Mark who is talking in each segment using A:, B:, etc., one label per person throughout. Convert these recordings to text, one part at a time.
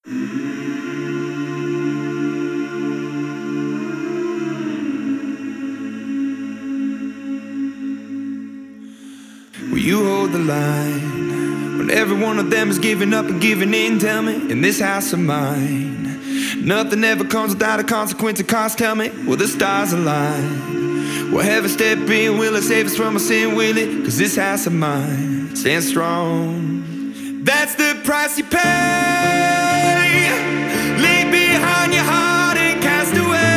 A: Will you hold the line when every one of them is giving up and giving in? Tell me, in this house of mine, nothing ever comes without a consequence of cost. Tell me, will the stars align? Will heaven step in? Will it save us from our sin? Will it? 'Cause this house of mine stands strong. That's the price you pay. Leave behind your heart and cast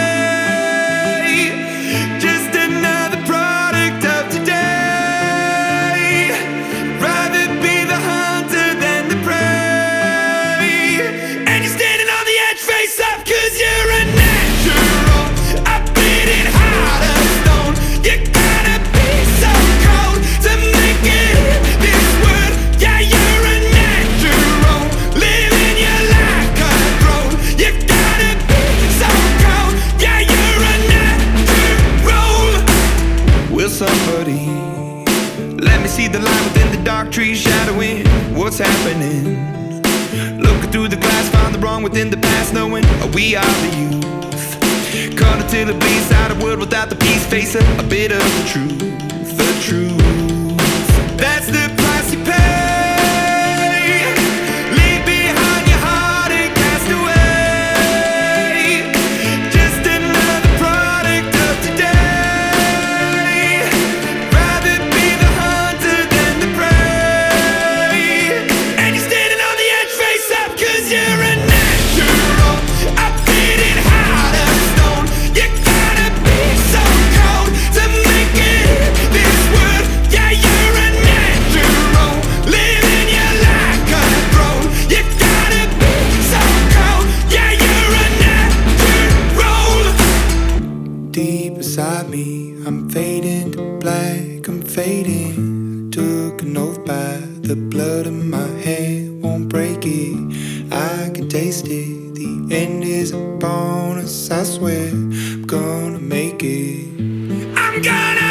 A: away. Just another product of today. Rather be the hunter than the prey. And you're standing on the edge, face up, 'cause you're a natural. A beating heart of stone. You gotta be so cold to make it in this world. Yeah, you're a natural. Living your life cutthroat. You gotta be so cold. Yeah, you're a natural. Will somebody let me see the light within the dark trees shadowing what's happening? Looking through the glass, find the wrong within the past, knowing we are the youth. Caught until it bleeds out a world without the peace. Face a bit of the truth, the truth. That's the price you pay. Leave behind your heart and cast away. Just another product of today. Rather be the hunter than the prey. And you're standing on the edge, face up, 'cause you're a natural. A beating heart of stone. You gotta be so cold to make it in this world. Yeah, you're a natural. Living your life cutthroat. You gotta be so cold. Yeah, you're a natural. Deep inside me, I'm fading to black, I'm fading. Took an oath by the blood in my hand, won't break it. I can taste it. The end is a bonus, I swear. I'm gonna make it. I'm gonna